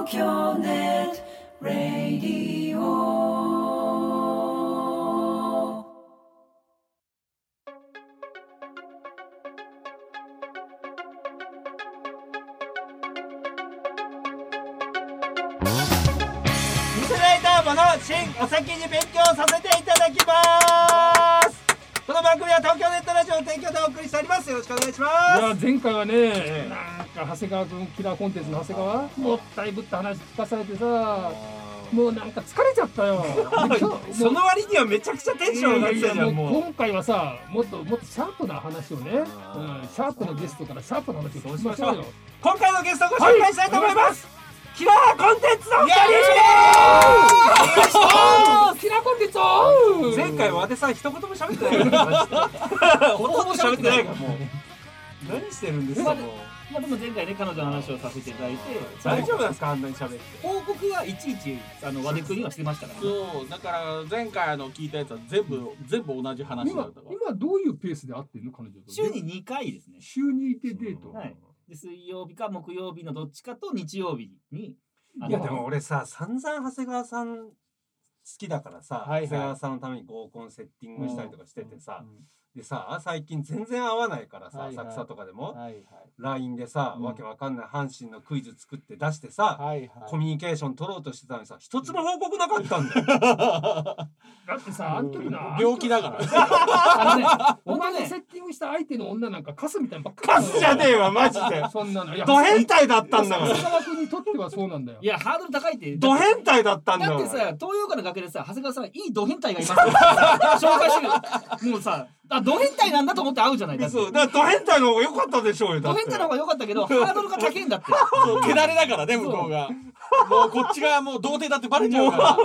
東京ネットラディオ。 次世代ターボの新お先に勉強させていただきます。この番組は東京ネットラジオの提供でお送りしております。よろしくお願いします。 いや前回はね、なんか長谷川君キラーコンテンツの長谷川もったいぶった話聞かされてさ、もうなんか疲れちゃったよ。 その割にはめちゃくちゃテンション上がってたじゃん。もう今回はさ、もっとシャープな話をね、シャープのゲストからシャープな話を聞きましょうよ。 今回のゲストをご紹介したいと思います。キラーコンテンツのお二人。 キラーコンテンツ。 前回は和田さん一言も喋ってないから。ほとんど喋ってないからもう。何してるんですかもう。 まあでも前回ね彼女の話をさせていただいて、 大丈夫なんですかあんなに喋って。 報告はいちいち和出君にはしてましたからね。 そうだから前回聞いたやつは全部同じ話だったから。 今どういうペースで会ってるの彼女と。 週に2回ですね。 週2でデート。 はい。で水曜日か木曜日のどっちかと日曜日に。 いやでも俺さ散々長谷川さん好きだからさ、長谷川さんのために合コンセッティングしたりとかしててさ、でさ最近全然会わないからさ、浅草とかでも LINE でさ、わけわかんない阪神のクイズ作って出してさ、コミュニケーション取ろうとしてたのにさ一つも報告なかったんだよ。 だってさあの時な病気だから。 お前がセッティングした相手の女なんかカスみたいなばっかり。 カスじゃねえわマジで。 そんなのド変態だったんだから。 長谷川君にとってはそうなんだよ。 いやハードル高いって。 ド変態だったんだよ。 だってさ東洋館の崖でさ長谷川さんいいド変態がいます紹介してる。もうさド変態なんだと思って会うじゃない。 そうだからド変態の方が良かったでしょうよ。 ド変態の方が良かったけどハードルが高いんだって。 手だれだからね向こうが。もうこっちがもう童貞だってバレちゃうから。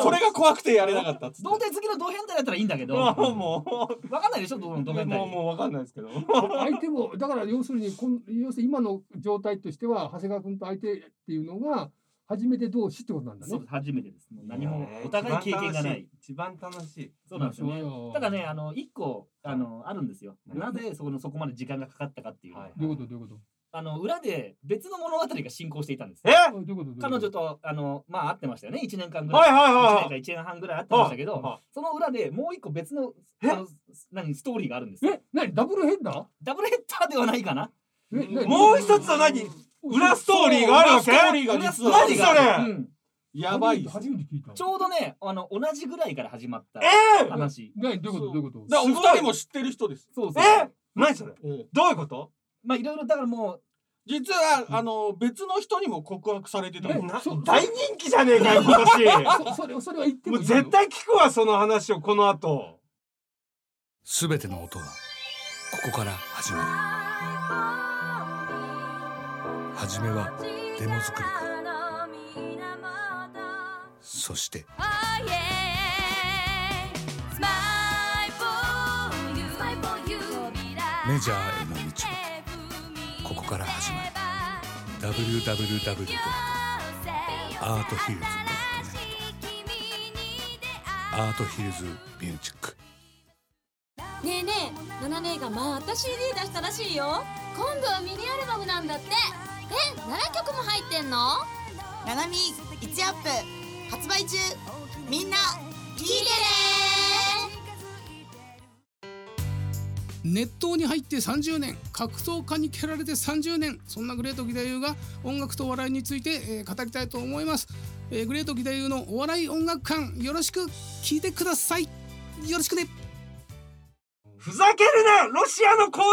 それが怖くてやれなかったっつって。 童貞好きのド変態だったらいいんだけど。 もう分かんないでしょド変態。 もう分かんないですけど。 相手もだから要するに今の状態としては長谷川君と相手っていうのが初めて同士ってことなんだね。 そう初めてです。もう何もお互い経験がない。 一番楽しい。 そうなんですよね。ただね一個あるんですよ。なぜそこまで時間がかかったかっていう。 どういうこと裏で別の物語が進行していたんです。彼女とまあ会ってましたよね。1年間ぐらい。1年半ぐらい会ってましたけど、その裏でもう一個別のストーリーがあるんです。 何ダブルヘッダー？ ダブルヘッダーではないかな。 もう一つは何？裏ストーリーがあるわけ？何それ？ やばい。 初めて聞いた。 ちょうどね同じぐらいから始まった話。 どういうこと？ だからお二人も知ってる人です。 そう。 何それ？どういうこと？ まあいろいろだからもう実は別の人にも告白されてた。 大人気じゃねえかよ今年。それは言ってもいい。 絶対聞くわその話をこの後。 すべての音はここから始まる。初めはデモ作りから、そしてメジャーへの道はここから始まる。 www.arthills.net アートヒルズミュージック。 ねえねえ、ナナ姉がまた CD 出したらしいよ。今度はミニアルバムなんだって。7曲も入ってんの？ ナナミ1アップ発売中。みんな聞いてね。 熱湯に入って30年、格闘家に蹴られて30年、そんなグレート義太夫が音楽と笑いについて、語りたいと思います。グレート義太夫のお笑い音楽館、よろしく聞いてください。よろしくね。 ふざけるなロシアのコー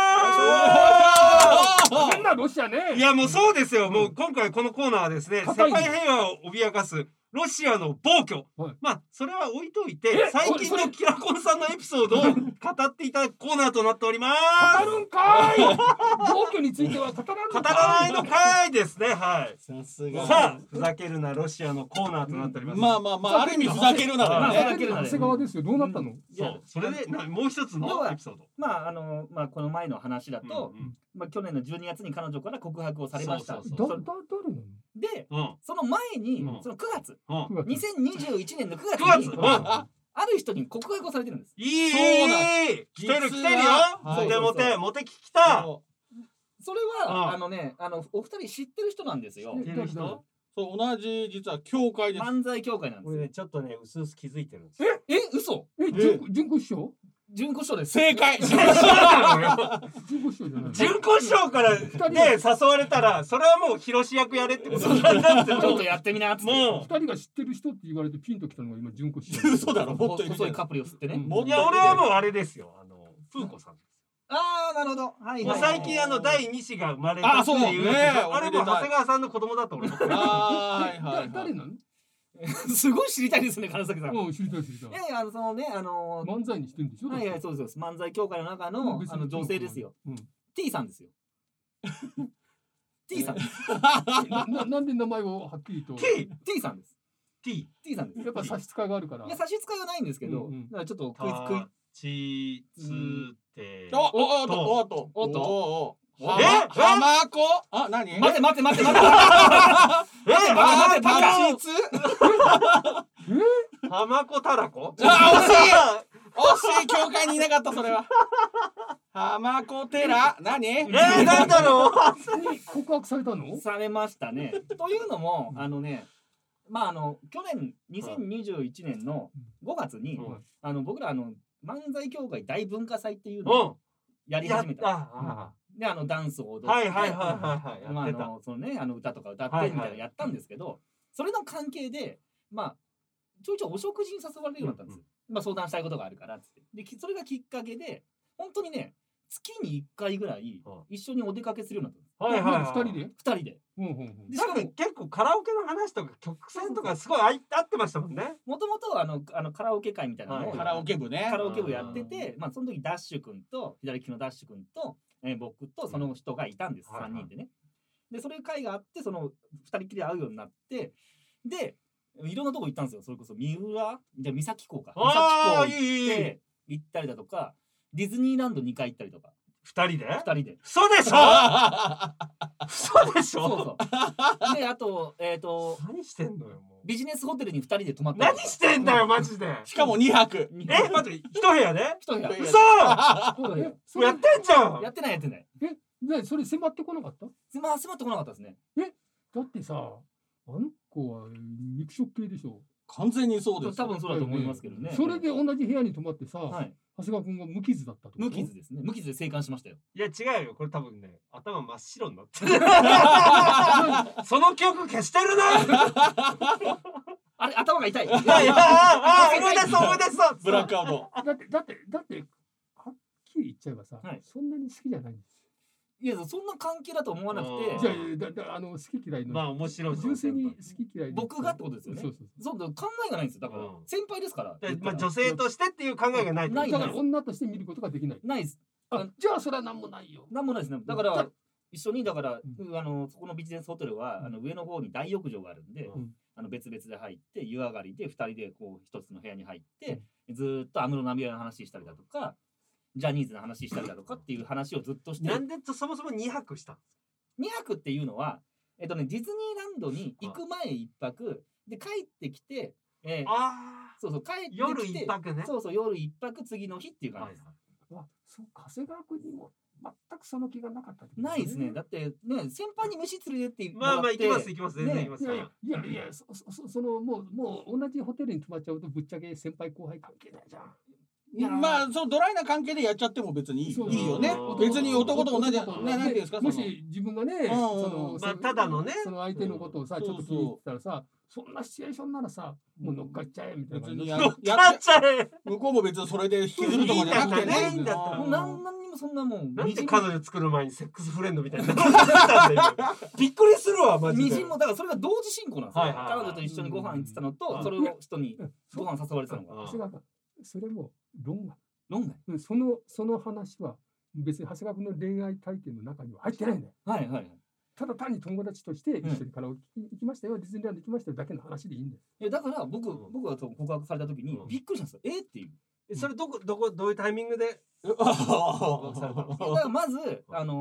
ナー。 変なロシアね。 いやもうそうですよ。もう今回このコーナーはですね、世界平和を脅かすロシアの暴挙、まあそれは置いといて最近のキラコンさんのエピソードを語っていただくコーナーとなっております。 語るんかい。暴挙については語らないのかいですね。はい。 さすが。 さあふざけるなロシアのコーナーとなっております。 まあある意味ふざけるなだよね。 長谷川ですよ。どうなったの？ そうそれでもう一つのエピソード。 まあこの前の話だと、まあ去年の12月に彼女から告白をされました。 誰なの？ で、その前にその9月、2021年の9月にある人に告白をされてるんです。 いい。来てるよ。モテ聞きた。 それはお二人知ってる人なんですよ。 そう同じ実は協会です。 漫才協会なんですよ。 俺ねちょっとね薄々気づいてるんです。 嘘？ 純子師匠？ 純子師匠です。 正解。 純子師匠なのよ。 純子師匠じゃない。 純子師匠からね誘われたらそれはもう広志役やれってことなんだって。 ちょっとやってみなっつって。 二人が知ってる人って言われてピンときたのが今純子師匠。 嘘だろ。もっと細いカプリを吸ってね。 いや俺はもうあれですよ。風子さん。 ああなるほど。はいはい。 最近第2子が生まれたっていうあれも長谷川さんの子供だと俺。 誰なの？ すごい知りたいですね、金崎さん。 知りたい知りたい。 いやそのね漫才にしてるんでしょ？ はいはいそうです。漫才協会の中の女性ですよ。T さんですよ。T さんです。 なんで名前をはっきりと。 T さんです。 T さんです。 やっぱ差し支えがあるから。 いや差し支えはないんですけど、ちょっとクイズ。 ちつて。 おっと。 浜子？あ、何？ 待て。 浜子たらこ？ 惜しい教会にいなかったそれは。浜子寺？何？ なんだろう？ 告白されたの？ されましたね。というのもまあ去年2021年の5月に僕ら漫才協会大文化祭っていうのをやり始めた。でダンスを踊ってそのね歌とか歌ってみたいなやったんですけど、それの関係でちょいちょいお食事に誘われるようになったんです。相談したいことがあるからっつって。でそれがきっかけで本当にね月に1回ぐらい一緒にお出かけするようになったんです。 2人で。 しかも結構カラオケの話とか曲線とかすごい合ってましたもんね。 もともとカラオケ会みたいなのをカラオケ部やってて、その時ダッシュ君と左利きのダッシュ君と僕とその人がいたんです。3人でね。でそれ会があってその2人きり会うようになって、でいろんなとこ行ったんですよ。それこそ三崎港か。三崎港行ったりだとか、ディズニーランド2回行ったりとか。 2人で？ そうでしょ？ そうでしょ？ そうであと何してんのよもう。 ビジネスホテルに2人で泊まったりとか。 何してんだよマジで。 しかも2泊。 待って1部屋で ？1部屋。 嘘！やってんじゃん。 やってない。 それ迫ってこなかった？ 迫ってこなかったですね。 だってさ、あの子は肉食系でしょ。 完全にそうです。 多分そうだと思いますけどね。 それで同じ部屋に泊まってさ、長谷川君が無傷だったと。 無傷ですね。無傷で生還しましたよ。 いや違うよ。これ多分ね頭真っ白になってる。その記憶消してるな。 あれ頭が痛い。 思い出そう。 ブラックアウト。 だってはっきり言っちゃえばさ、そんなに好きじゃないんです。 いやそんな関係だと思わなくて。 じゃあ好き嫌いの。 面白い。 純粋に好き嫌い。 僕がってことですよね。そう考えがないんですよ。だから先輩ですから。 女性としてっていう考えがない。 だから女として見ることができない。 ないです。 じゃあそれは何もないよ。 何もないですね。だから一緒にそこのビジネスホテルは上の方に大浴場があるんで、別々で入って湯上がりで2人でこう一つの部屋に入ってずっと安室奈美恵の話したりだとか。ジャニーズの話したりだとかっていう話をずっとして。 なんでそもそも2泊したんですか？ 2泊っていうのはディズニーランドに行く前1泊で帰ってきて、そう帰ってきて夜1泊ね。 そう夜1泊次の日っていう感じです。 そう長谷川君にも全くその気がなかった。 ないですね。だってね先輩に飯連れてって行きます全然行きます。 いやそのもう同じホテルに泊まっちゃうとぶっちゃけ先輩後輩関係ないじゃん。 そのドライな関係でやっちゃっても別にいいよね。別に男と同じなんていうんですか。 もし自分がねただのねその相手のことをさちょっと気に入ってたらさ、そんなシチュエーションならさもう乗っかっちゃえみたいな。 乗っかっちゃえ。 向こうも別にそれで引きずるとかじゃなくてね。 いいんだったら何にもそんなもん。 なんで彼女作る前にセックスフレンドみたいな。びっくりするわマジで。 みじんもだからそれが同時進行なんですよ。彼女と一緒にご飯行ってたのとそれを人にご飯誘われてたのが。 それも論外。 その話は別に長谷川君の恋愛体験の中には入ってないんだよ。ただ単に友達として一緒にカラオケ行きましたよ、ディズニーランド行きましたよだけの話でいいんだよ。 いやだから僕が告白された時にびっくりしたんですよ。っていう。 それどういうタイミングでだからまず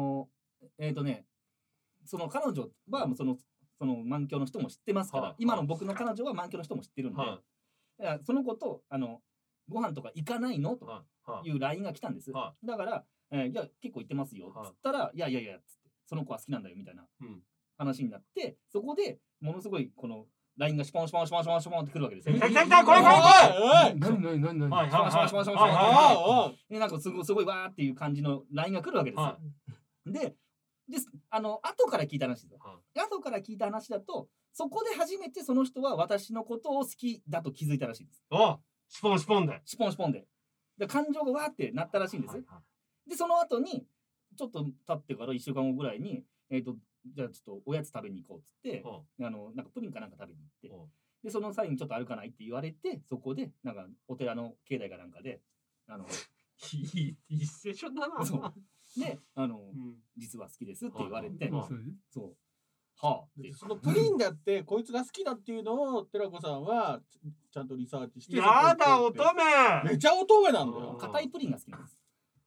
その彼女はその満響の人も知ってますから、今の僕の彼女は満響の人も知ってるんで、その子とご飯とか行かないのという LINE が来たんです。だからいや結構行ってますよっつったらいやっつってその子は好きなんだよみたいな話になって、そこでものすごいこの LINE がシュポンシュポンシュポンシュポンシュポンってくるわけですよ。 来た来た来た、これこれこれ。 何何何何。 シュポンシュポンシュポンシュポンシュポンでなんかすごいわーっていう感じの LINE が来るわけですよ。で後から聞いた話ですよ。後から聞いた話だと、そこで初めてその人は私のことを好きだと気づいたらしいんです。 シュポンシュポンで。 シュポンシュポンで。で感情がわーってなったらしいんです。でその後にちょっと経ってから1週間後ぐらいにじゃあちょっとおやつ食べに行こうっつってなんかプリンかなんか食べに行って、でその際にちょっと歩かないって言われて、そこでなんかお寺の境内かなんかでいいセッションだな。 で実は好きですって言われて、そうはあでそのプリンだってこいつが好きだっていうのを寺子さんはちゃんとリサーチして、 やだ乙女、 めちゃ乙女なんだよ。 硬いプリンが好きなんです。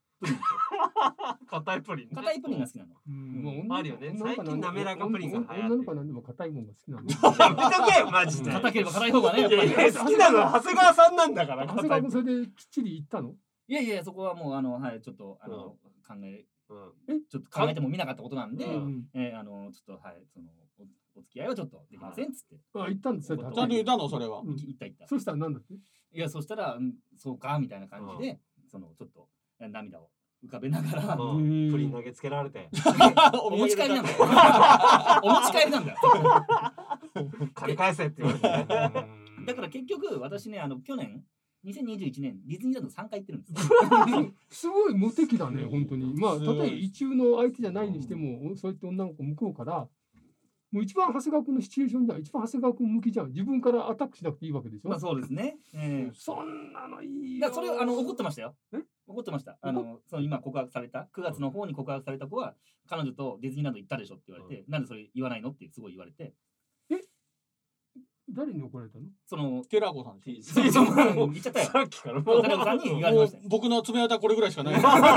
硬いプリンが好きなの。あるよね。最近滑らかプリンが流行ってる。 女の子は何でも硬いもんが好きなの。 やめとけよマジで。 硬ければ硬い方がねやっぱり。 好きなのは長谷川さんなんだから。 長谷川君それできっちり言ったの？ いやいや、そこはもうはいちょっと考えても見なかったことなんで、ちょっとはいそのお付き合いはちょっとできませんっつって。 言ったんですよ。 ちゃんと言ったのそれは。 言った。 そしたらなんだって？ いやそしたらそうかみたいな感じでちょっと涙を浮かべながらプリン投げつけられてお持ち帰りなんだよ。お持ち帰りなんだよ。 借り返せって言われて。 だから結局私ね去年2021年ディズニーランド3回行ってるんです。 すごい無敵だね本当に。まあ例えば意中の相手じゃないにしても、そういった女の子向こうからもう一番長谷川君のシチュエーションじゃん、一番長谷川君向きじゃん。自分からアタックしなくていいわけでしょ。 まあそうですね。 そんなのいいよ。 それ怒ってましたよ。怒ってました。その今告白された9月の方に告白された子は彼女とディズニーランド行ったでしょって言われて、なんでそれ言わないのってすごい言われて。 誰に怒られたの？ その寺子さんに。 言っちゃったよ。 さっきから寺子さんに言われました。 僕の爪痕これぐらいしかない。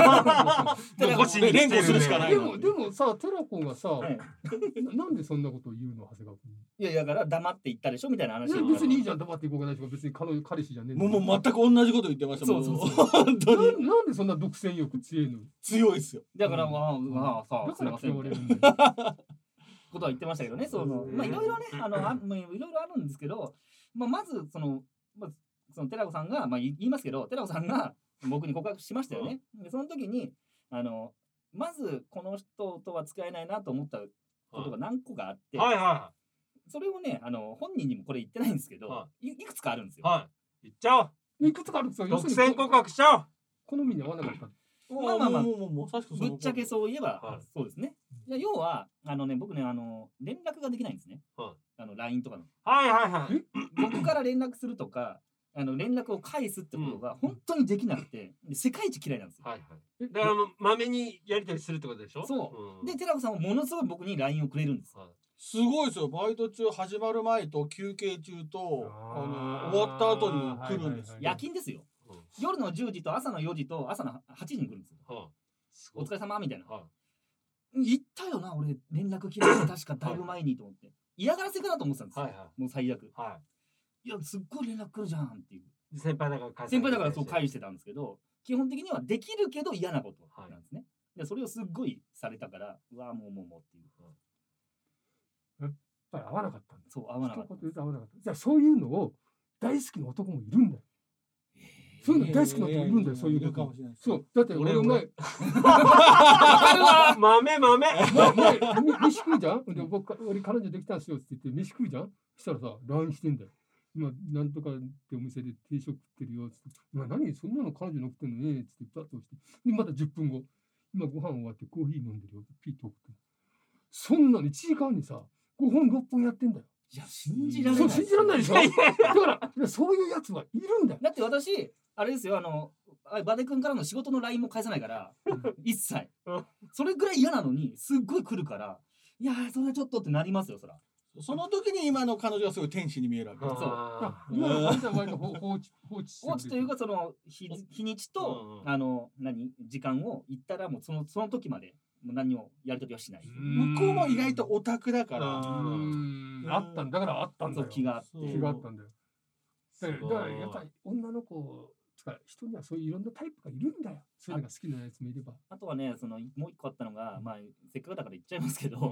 連呼するしかない。 でもさ、寺子がさ、なんでそんなことを言うの長谷川君に？ いやだから黙って言ったでしょみたいな話。 別にいいじゃん、黙っていこうがないし、別に彼氏じゃねえ。 もう全く同じこと言ってました。 そう本当に。 なんでそんな独占欲強いの？ 強いですよ。 だからさすみません。ことは言ってましたけどね。まあいろいろねいろいろあるんですけど、まずその寺子さんが言いますけど、寺子さんが僕に告白しましたよね。でその時にまずこの人とは使えないなと思ったことが何個かあって、それをね本人にもこれ言ってないんですけど、いくつかあるんですよ。 言っちゃおう。 いくつかあるんですよ。 独占告白しちゃおう。 好みに合わなかった。 まあぶっちゃけそういえばそうですね。要は僕ね連絡ができないんですね。LINE とかの。僕から連絡するとか連絡を返すってことが本当にできなくて、世界一嫌いなんですよ。 だからまめにやり取りするってことでしょ。 そうで寺子さんはものすごい僕に LINE をくれるんです。 すごいですよ。バイト中始まる前と休憩中と終わった後に来るんです。 夜勤ですよ。夜の10時と朝の4時と朝の8時に来るんですよ。お疲れ様みたいな。言ったよな俺連絡切られて確かだいぶ前にと思って嫌がらせかなと思ってたんですよ。もう最悪。いやすっごい連絡来るじゃんっていう。 先輩だからそう返してたんですけど、基本的にはできるけど嫌なことなんですね。でそれをすっごいされたからうわもうっていう。 やっぱり合わなかったんだ。 そう合わなかった。 じゃあそういうのを大好きな男もいるんだよ。そういうの大好きな男いるんだよ。そういうこと。そうだって俺前豆飯食うじゃん。で俺彼女できたんですよって言って飯食うじゃん。したらさ LINE してんだよ。今なんとかってお店で定食食ってるよって言って、何そんなの彼女の食ってんのねって言ってパッと押して、でまた10分後今ご飯終わってコーヒー飲んでるよってピッと送って、そんなの1時間にさ5本6本やってんだよ。 いや信じられない。 信じられないでしょ。だからそういうやつはいるんだよ。 だって私あれですよバデ君からの仕事の LINE も返さないから一切それぐらい嫌なのにすっごい来るから、いやそれはちょっとってなりますよそら。 その時に今の彼女はすごい天使に見えるわけ。 今の彼女は割と放置というかその日にちと時間を言ったらもうその時までもう何をやり取りはしない。 向こうも意外とオタクだからあったんだからあったんだよ。 気があったんだよ。だからやっぱり女の子人にはそういういろんなタイプがいるんだよ。そういうのが好きなやつもいれば。 あとはねもう一個あったのが、せっかくだから言っちゃいますけど、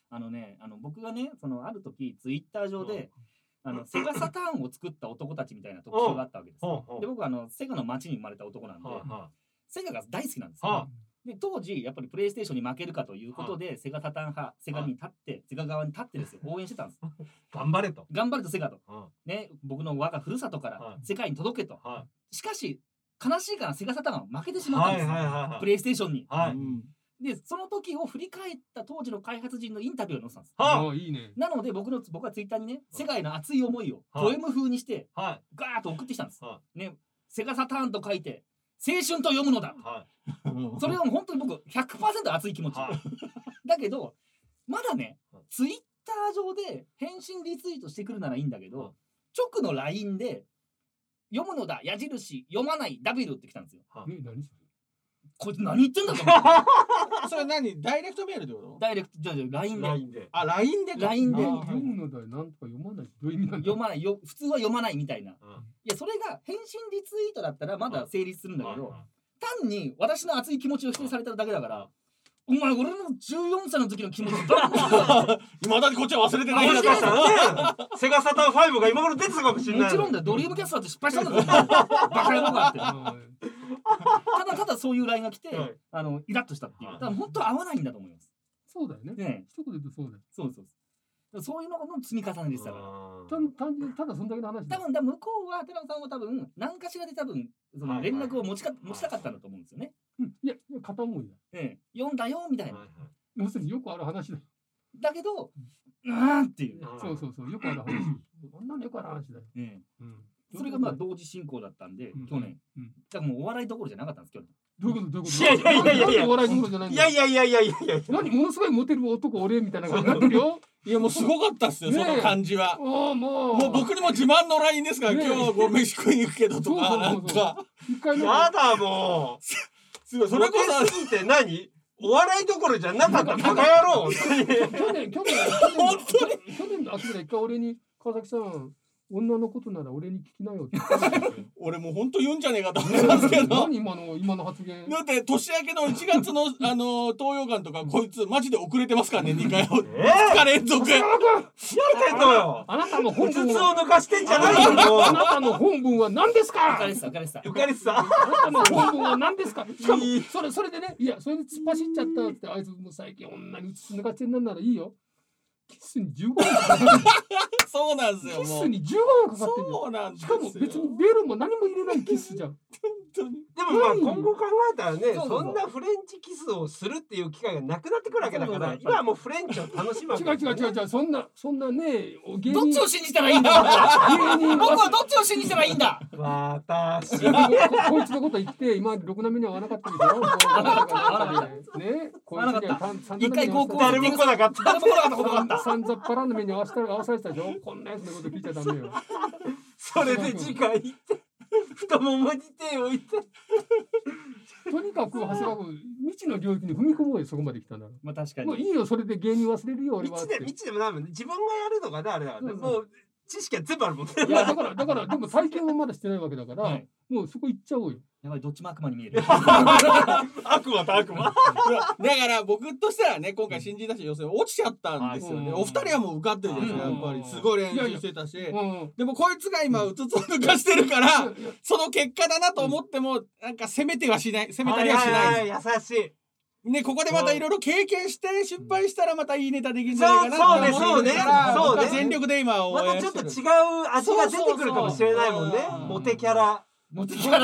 僕がねある時ツイッター上でセガサターンを作った男たちみたいな特集があったわけです。で僕はセガの街に生まれた男なんでセガが大好きなんですよ。で当時やっぱりプレイステーションに負けるかということでセガサターン派セガ側に立ってですよ応援してたんです。 頑張れとセガとね僕の我がふるさとから世界に届けと。しかし悲しいからセガサターンは負けてしまったんですプレイステーションに。でその時を振り返った当時の開発陣のインタビューを載せたんです。 いいね。 なので僕はツイッターにね世界の熱い思いをポエム風にしてガーッと送ってきたんです。ねセガサターンと書いて青春と読むのだ。それは本当に僕 100% 熱い気持ち。だけどまだねツイッター上で返信リツイートしてくるならいいんだけど直の LINE で読むのだ矢印読まない W って来たんですよ。こいつ何言ってんだと思ってそれ何ダイレクトメールってこと？ ダイレクトじゃ LINE で。 あ LINE で読むのだなんとか読まない。どういう意味なんだ？ 読まないよ普通は読まないみたいな。いやそれが返信リツイートだったらまだ成立するんだけど単に私の熱い気持ちを否定されただけだからお前俺の14歳の時の気持ち今だにこっちは忘れてないんだからね。セガサターン5が今頃出てたかもしれない。 もちろんだよドリームキャストだって失敗したんだぞバカ野郎がってただそういう LINE が来てイラッとしたっていう。だから本当は合わないんだと思います。 そうだよね。一言で言うとそうだよ。 そういうのの積み重ねでしたから。 単純にただそんだけの話。 多分向こうは寺尾さんは多分何かしらで多分その連絡を持ちたかったんだと思うんですよね。 いや片思いだ。 読んだよみたいな。 要するによくある話だ。 だけどっていう。 そうよくある話。こんなのよくある話だよ。 それがまあ同時進行だったんで去年。だからもうお笑いどころじゃなかったんです去年。 どういうこといやお笑いどころじゃないんだよ。 いや何ものすごいモテる男俺みたいな感じになってるよ。 いやもうすごかったっすよその感じは。もう僕にも自慢の LINE ですから今日は飯食いに行くけどとかなんかやだもうすごいそれこそすぎて何お笑いどころじゃなかったバカ野郎。 去年の秋ぐらい一回俺に川崎さん女のことなら俺に聞きなよって俺もう本当言うんじゃねえかと思いますけど何今の発言だって年明けの1月の東洋館とかこいつマジで遅れてますからね2回2日連続やってんのよ。 あなたの本文を抜かしてんじゃないよ。 あなたの本文は何ですか。 浮かれてたあなたの本文は何ですか。しかもそれでねいやそれで突っ走っちゃったってあいつも最近女に抜かしてんなんならいいよ。キスに15分かかってる。 そうなんですよ。 キスに15分かかってる。 そうなんですよ。 しかも別にベルも何も入れないキスじゃん。 でもまあ今後考えたらねそんなフレンチキスをするっていう機会がなくなってくるわけだから今はもうフレンチを楽しむわけ。 違うそんなねどっちを信じたらいいんだ。僕はどっちを信じたらいいんだ。 私こいつのこと言って今ろくな目には合わなかったでしょ。ねこいつには一回高校誰も来なかったことがあった。 さんざっぱらの目に合わされたでしょ。こんなやつのこと聞いちゃダメよ。 それで次回行って太ももに手を置いてとにかく長谷川君未知の領域に踏み込もうよそこまで来たなら。 まあ確かに。 もういいよそれで芸人忘れるよ俺は。 未知でもないもんね。自分がやるのがねあれだからね。もう知識は全部あるもんね。 いやだからでも体験はまだしてないわけだから、もうそこ行っちゃおうよ。 やばいどっちも悪魔に見える。 悪魔と悪魔。 だから僕としたらね今回新人だし要するに落ちちゃったんですよね。お二人はもう受かってるじゃないですかやっぱりすごい練習してたし。でもこいつが今うつつを抜かしてるからその結果だなと思ってもなんか責めたりはしない。 優しい。 ね、ここでまたいろいろ経験して失敗したらまたいいネタできるんじゃないかなそうね全力で今またちょっと違う味が出てくるかもしれないもんね。モテキャラだ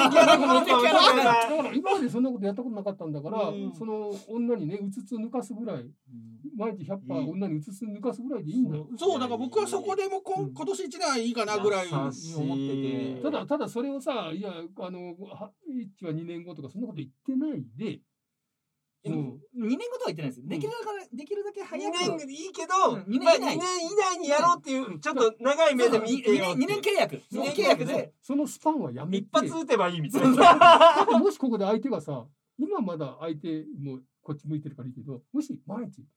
から今までそんなことやったことなかったんだから、その女にねうつつ抜かすぐらい毎日100%女にうつつ抜かすぐらいでいいんだよ。 そうだから僕はそこでも今年1年はいいかなぐらいに思っててただそれをさいや1は2年後とかそんなこと言ってないで 2年後とは言ってないですよ。できるだけ早く。 2年いいけど、2年以内にやろうっていうちょっと長い目で見てよ。 2年契約。2年契約でそのスパンはやめて。 一発打てばいいみたいな。 もしここで相手がさ、今まだ相手もこっち向いてるからいいけど、もし毎日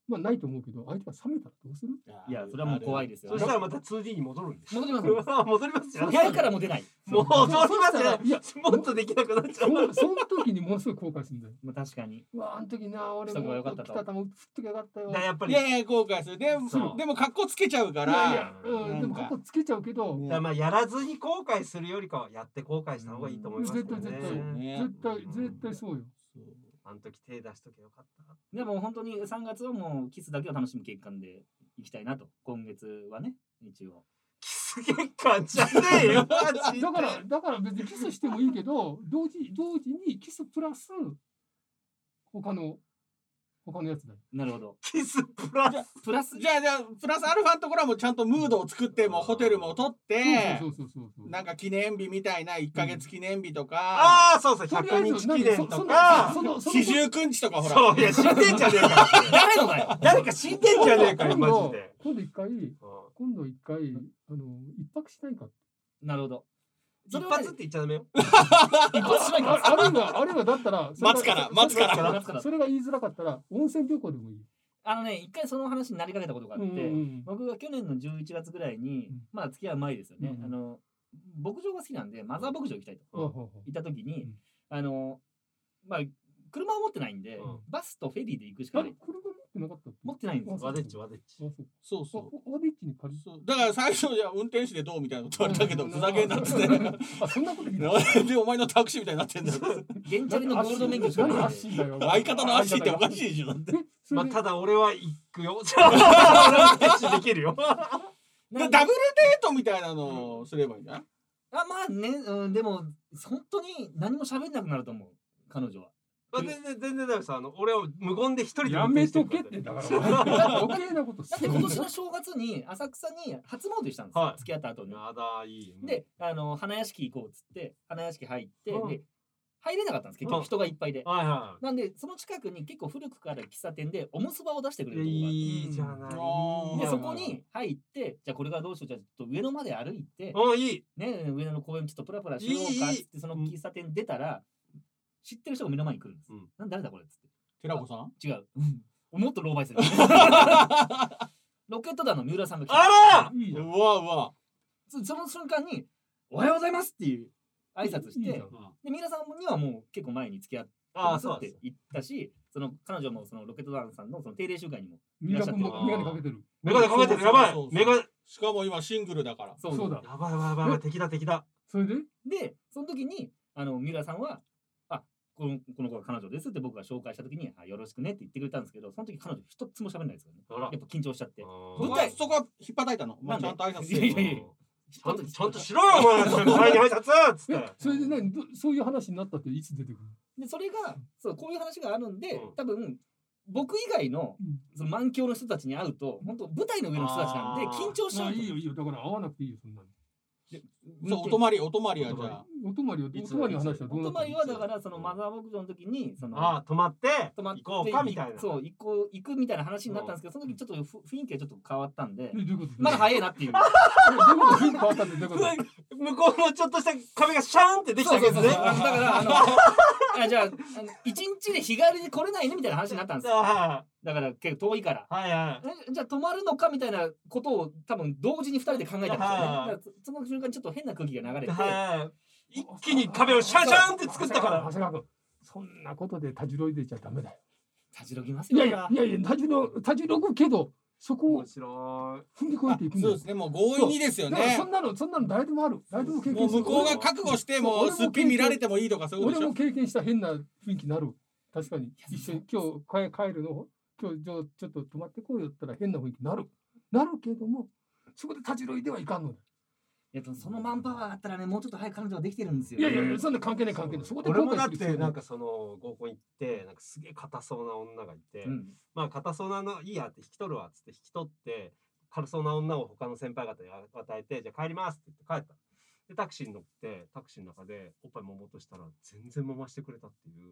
まあないと思うけど、相手が冷めたらどうする？ いや、それはもう怖いですよ。 そしたらまた 2D に戻るんです。 戻ります。 戻りますよ。 部屋からも出ない。 戻りますよ。いや、もっとできなくなっちゃう。 その時にものすごい後悔するんだよ。 まあ確かに。 うわ、あの時な、俺も来た球振っときゃよかったよ。 やっぱり。 いやいや、後悔する。でも格好つけちゃうから。 いや、でも格好つけちゃうけど。 まあやらずに後悔するよりかはやって後悔した方がいいと思いますね。 絶対そうよ。 あの時手出しとけよかった。 でも本当に3月はもうキスだけを楽しむ月間でいきたいなと。今月はね、一応。 キス月間じゃねえよ。 だから別にキスしてもいいけど、同時にキスプラス他のやつだよ。 なるほど。 キスプラスじゃあプラスアルファのところはもうちゃんとムードを作ってもホテルも取ってなんか記念日みたいな1ヶ月記念日とか、 ああそう100日記念とか四十九日とかほら。 そういや死んでんじゃねえか。 誰のだよ。 誰か死んでんじゃねえかよマジで。 今度一回一泊しないか。 なるほど。 一発って言っちゃダメよ。 あるいはだったら待つからそれが言いづらかったら温泉旅行でもいい。 一回その話になりかけたことがあって、僕が去年の11月ぐらいにまあ付き合う前ですよね。牧場が好きなんでマザー牧場行きたいと行った時にまあ車を持ってないんでバスとフェリーで行くしかない。 なかった。 持ってないんですよ。 ワデッチ。 そうそう。 ワデッチに借りそう。 だから最初じゃ運転手でどうみたいなこと言われたけどふざけんなっつって。 あ、そんなこと言う。でお前のタクシーみたいになってんだよ。 現チャリのゴールド免許しかない。 相方の足っておかしいでしょだって。 まあただ俺は行くよ。運転手できるよ。 ダブルデートみたいなのをすればいいんじゃない？ まあね、でも本当に何も喋んなくなると思う彼女は。 全然だよさ、俺は無言で一人でやめとけってだから余計なことだって今年の正月に浅草に初詣したんですよ、付き合った後に。で花屋敷行こうっつって花屋敷入ってで入れなかったんです結局人がいっぱいで。なんでその近くに結構古くから喫茶店でおむすばを出してくれるとこがあって、 いいじゃないでそこに入ってじゃあこれからどうしよう、じゃあちょっと上野まで歩いてね上野の公園ちょっとプラプラしようかっつってその喫茶店出たら知ってる人が目の前に来るんです。誰だこれっつって。 寺子さん？ 違う。もっと狼狽する。ロケット団の三浦さんが来た。あら！ うわ。 その瞬間におはようございますっていう挨拶して、で三浦さんにはもう結構前に付き合ってますって言ったし、その彼女もそのロケット団さんのその定例集会にもいらっしゃって。 メガネかけてる。 メガネかけてるやばい。 しかも今シングルだから。 そうだ。 やばい敵だ。 それでその時に三浦さんはこの子が彼女ですって僕が紹介した時によろしくねって言ってくれたんですけど、その時彼女一つも喋んないですよね。やっぱ緊張しちゃって。 そこは引っ叩いたの。ちゃんと挨拶して。 いやちゃんとしろよお前。前に挨拶っつって。 それでそういう話になったっていつ出てくる？ でそれがこういう話があるんで多分僕以外のその満響の人たちに会うと本当舞台の上の人たちなんで緊張しちゃう。 いいよだから会わなくていいよそんなの。 お泊まりはじゃあお泊まりの話はどうなったの？ お泊まりはだからそのマザー牧場の時に泊まって行こうかみたいな。 そう行くみたいな話になったんですけど、その時ちょっと雰囲気がちょっと変わったんでまだ早いなっていう。 どういうこと？雰囲気変わったってどういうこと？ 向こうのちょっとした壁がシャーンってできたわけですね。 だからじゃあ一日で日帰りで来れないねみたいな話になったんですよ。だから結構遠いから、じゃあ泊まるのかみたいなことを多分同時に2人で考えたんですよね。その瞬間ちょっと変な空気が流れて一気に壁をシャンシャンって作ったから。 長谷川君そんなことでたじろいでちゃダメだよ。 たじろぎますよ。 いやたじろぐけどそこを踏み越えていくんだよ。 そうですね、もう強引にですよね。 そんなの誰でもある。誰でも経験する。 向こうが覚悟してもうすっぴん見られてもいいとかそういうことでしょ。 俺も経験した変な雰囲気になる。確かに一緒に今日帰るの今日ちょっと泊まってこうよったら変な雰囲気になるけどもそこでたじろいではいかんのだ。 そのマンパワーがあったらねもうちょっと早く彼女ができてるんですよ。 いやそんな関係ない。そこで俺もだってなんかその合コン行ってなんかすげえ硬そうな女がいて、まあ硬そうなのいいやって引き取るわっつって引き取って軽そうな女を他の先輩方に与えてじゃあ帰りますって言って帰った。でタクシーに乗ってタクシーの中でおっぱい揉もうとしたら全然揉ましてくれたっていう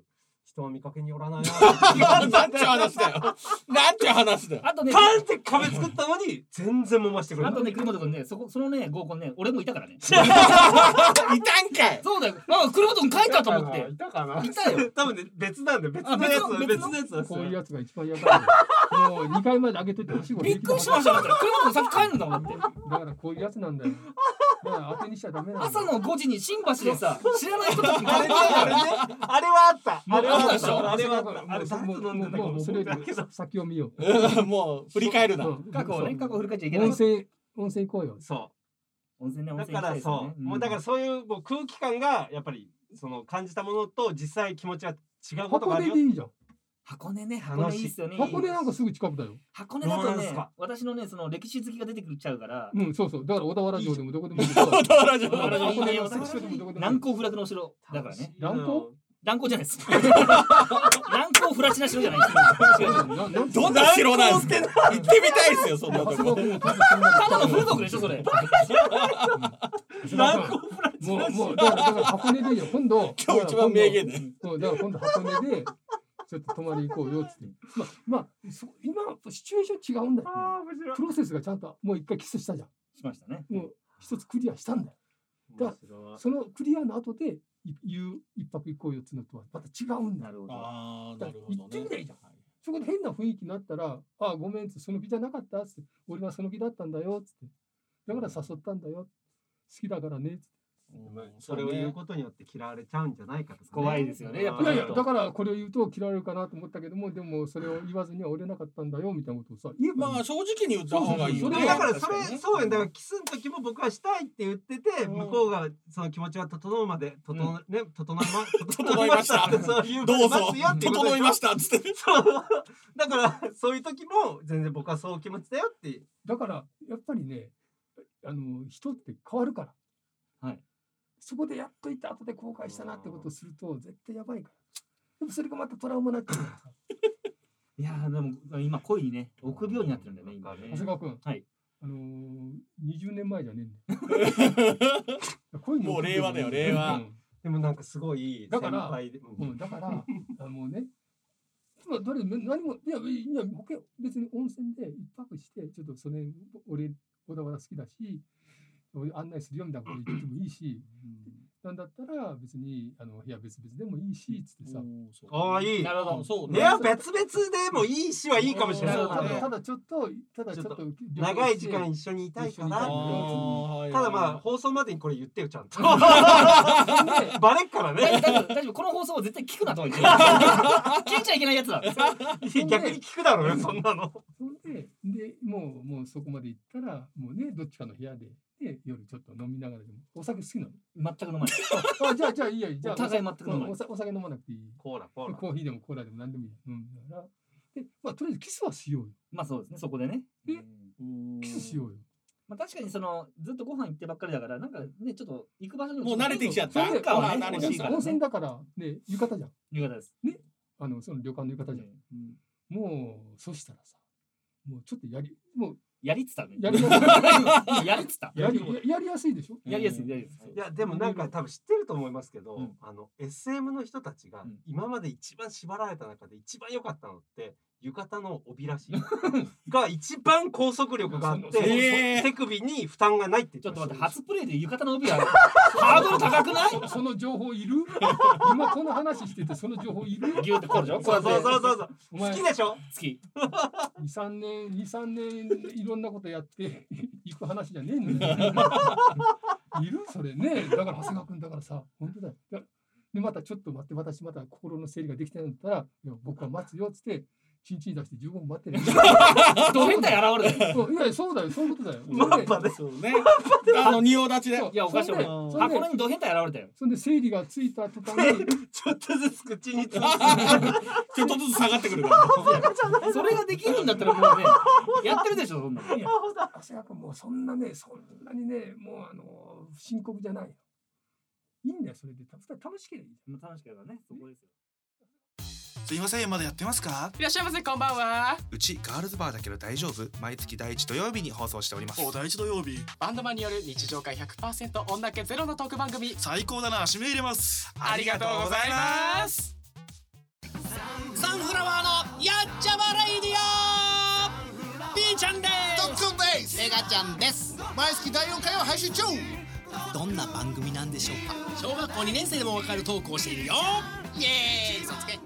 人は見かけによらないな。 なんちゅう話だよ。なんちゅう話だよ。 あとね、 パンって壁作ったのに全然揉ましてくれない。 あとね、栗本君ね、そのね合コンね、俺もいたからね。いたんかい。 そうだよ。栗本君書いたと思って。 いたかな。 いたよ。 多分ね、別なんで、別のやつ。 こういうやつが一番やばい。もう2回まで上げといてほしい。 びっくりしました。栗本君先帰るんだもんって。 だからこういうやつなんだよ。だから当てにしちゃダメなんだよ。 朝の5時に新橋でさ、知らない人たちにあれはあった。あれはあったでしょ。 あれはあれもうそれ先を見よう。もう振り返るな。 過去振り返っちゃいけない。 温泉行こうよ。 そう。 温泉ね、温泉。 だからそう。もうだからそういうもう空気感がやっぱりその感じたものと実際気持ちは違うことがあるよ。 箱根でいいじゃん。 箱根ね、箱根いいっすよね。 箱根なんかすぐ近くだよ。 箱根だとね、私のね、その歴史好きが出てくるちゃうから。 そうそう。だから小田原城でもどこでもいい。 小田原城。 難攻不落のお城だからね。 難攻じゃないです。難攻不落な城じゃないです。 どんな城なんですか。行ってみたいですよ、そんなとこ。 ただの風俗でしょ、それ。 難攻不落。 もうだから箱根でいいよ。今度。 今日一番名言で。 そうだから今度箱根で。ちょっと泊まり行こうよっつって。まあ今シチュエーション違うんだよ。プロセスがちゃんともう一回キスしたじゃん。 しましたね。 もう一つクリアしたんだよ。だからそのクリアの後で一泊行こうよっつうのとはまた違うんだ。 なるほど。なるほど。 行ってみたいじゃん。そこで変な雰囲気になったら、ごめんっつってその気じゃなかったっつって、俺はその気だったんだよっつって。だから誘ったんだよ。好きだからねっつって。 それを言うことによって嫌われちゃうんじゃないかとか、 怖いですよね。やっぱりだからこれを言うと嫌われるかなと思ったけども、でもそれを言わずには折れなかったんだよみたいなことをさ言えば、 まあ正直に言った方がいいよね。 だからそれそうやん。だからキスの時も僕はしたいって言ってて、向こうがその気持ちが整うまで整いましたそういうどうぞ整いましたっつって。 だからそういう時も全然僕はそう気持ちだよって。 だからやっぱりね、人って変わるから。 はい。 そこでやっといて後で後悔したなってことをすると絶対やばいから。でもそれがまたトラウマになっちゃうからさ。 いやでも今恋にね臆病になってるんだよね今ね。 長谷川君。 はい。 20年前じゃねえんだよ。 もう令和だよ令和。 でもなんかすごいだからもうね。どれ何もいや別に温泉で一泊してちょっとそれ俺小田原好きだし。案内するよみたいなこと言ってもいいし、なんだったら別に部屋別々でもいいしつってさ。 ああいい。 なるほど。 そう。部屋別々でもいいしはいいかもしれない。 ただちょっと長い時間一緒にいたいかな。ただまあ放送までにこれ言ってよちゃんと。バレっからね。 大丈夫。この放送は絶対聞くなとは言ってる。聞いちゃいけないやつだ。 逆に聞くだろうよそんなの。 でもうそこまで行ったらもうねどっちかの部屋で。で夜ちょっと飲みながらでもお酒好きなの？ 全く飲まない。 じゃあいいや。じゃあお互い全く飲まない。 お酒飲まなくていい。 コーヒーでもコーラでも何でもいい。でとりあえずキスはしようよ。 まあそうですねそこでね。 キスしようよ。 まあ確かにずっとご飯行ってばっかりだからなんかねちょっと行く場所にもう慣れてきちゃった。 温泉だからね浴衣じゃん。 浴衣です。 ねその旅館の浴衣じゃん。もうそしたらさもうちょっとやりつったね。 やりやすいでしょ。 やりやすい。 いやでもなんか多分知ってると思いますけど、SM の人たちが今まで一番縛られた中で一番良かったのって浴衣の帯らしいが一番拘束力があって手首に負担がないってちょっと待って初プレイで浴衣の帯はハードル高くない？ その情報いる？今この話しててその情報いる？ ギューってこるでしょ？ そう好きでしょ？ 好き。 2、3年いろんなことやって行く話じゃねえんだよ。いるそれね。だから長谷川君だからさ本当だよ。でまたちょっと待って私また心の整理ができてないんだったら僕は待つよっつって。チンチン出して15分待ってる。 ど変態現れる。 いやそうだよそういうことだよ。 マッパで。 仁王立ちで。 いやおかしい。箱根にど変態現れたよ。 そんで整理がついた途端にちょっとずつ口にちょっとずつ下がってくるから。 それができるんだったらもうねやってるでしょそんな。 いや長谷川君もうそんなにねもう深刻じゃないよ。いいんだよそれで楽しければいい。 楽しければねそこですよ。 すいませんまだやってますか？ いらっしゃいませこんばんは。 うちガールズバーだけど大丈夫？毎月第1土曜日に放送しております。 第1土曜日バンドマンによる日常会 100% 女気ゼロのトーク番組。 最高だな。締め入れます。 ありがとうございます。 サンフラワーのやっちゃまレイディオ。ピーちゃんです。 トッツンです。 エガちゃんです。 毎月第4回を配信中。 どんな番組なんでしょうか。小学校2年生でもわかるトークをしているよ。イエーイ。そつけ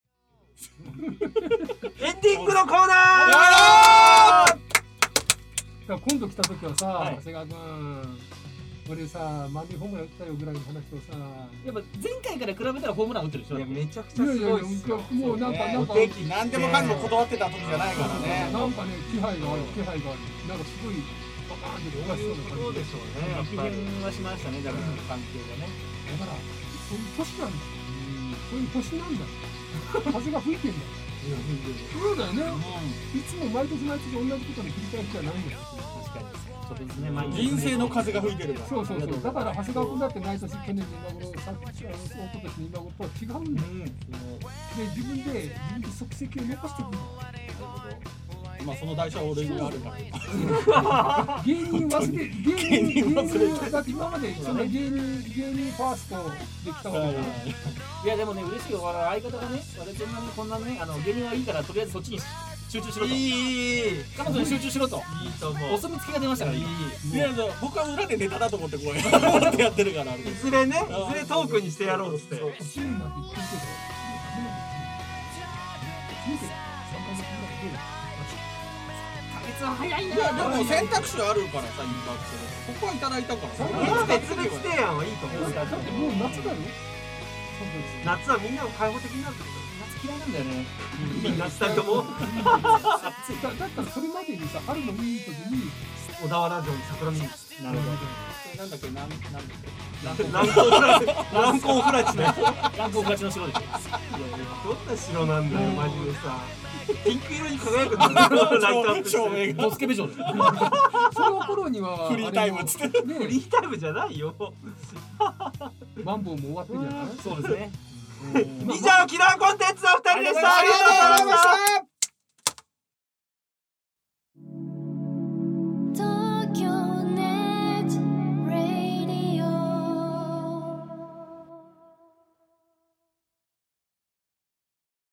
エンディングのコーナー。 今度来た時はさ、長谷川君、俺さ、マンデーホームラン打ったよぐらいの話をさ、 やっぱ前回から比べたらホームラン打ってるでしょ。 いやめちゃくちゃすごいっすよ。 もうなんか何でもかんでも断ってた時じゃないからね。 なんかね、気配がある。なんかすごいパパーンって動かしそうな感じ。 そうでしょうね。 激変はしましたね。だから関係がね。 だからそういう年なんだ。そういう年なんだ。風が吹いてんだ。そうだよね。いつも毎年同じことの繰り返しじゃないんだよ。 確かに。そうですね。 人生の風が吹いてるから。 そう。だから長谷川君だって毎年去年の今頃、一昨年の今頃とは違うんだよ。で自分で足跡を残していくんだよ。 まあその代償は俺にあるから。 芸人忘れだって今までその芸人ファーストできたわけだから。 いやでもね嬉しいよ。相方がね、私そんなにこんなね芸人はいいからとりあえずそっちに集中しろと。彼女に集中しろと。いいと思う。お墨付きが出ましたから。いや僕は裏でネタだと思ってこうやってるから。 いずれトークにしてやろうっつって。 早いな。 でも選択肢はあるからさ、ここはいただいたからさ。 別々提案はいいと思う。 だってもう夏だよ。 夏はみんなを開放的になるってこと。 夏嫌いなんだよね。 みんな2人とも。 だったらそれまでにさ、春のいい時に小田原城に桜見に。 なるほど。 なんだっけ、 難攻不落ね。 難攻不落の城でしょ。 どんな城なんだよマジでさ。ピンク色に輝くんだよ。ライトアップして。 ドスケベ城で。 その頃にはフリータイムっつって。 フリータイムじゃないよ。 マンボウも終わってるじゃない。 そうですね。 以上キラーコンテンツの2人でした。ありがとうございました。